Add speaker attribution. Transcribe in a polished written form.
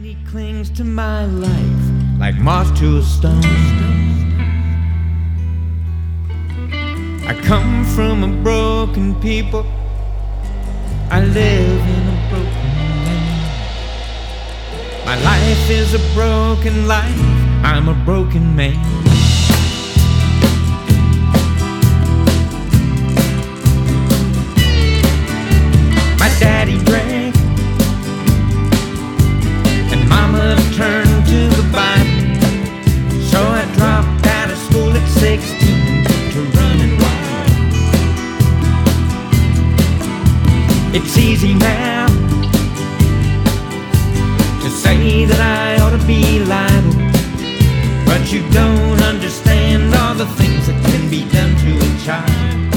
Speaker 1: He clings to my life like moth to a stone. I come from a broken people. I live in a broken land. My life is a broken life. I'm a broken man. My daddy drank, and mama turned to the Bible. So I dropped out of school at 16 to running wild. It's easy now to say that I ought to be liable, but you don't understand all the things that can be done to a child.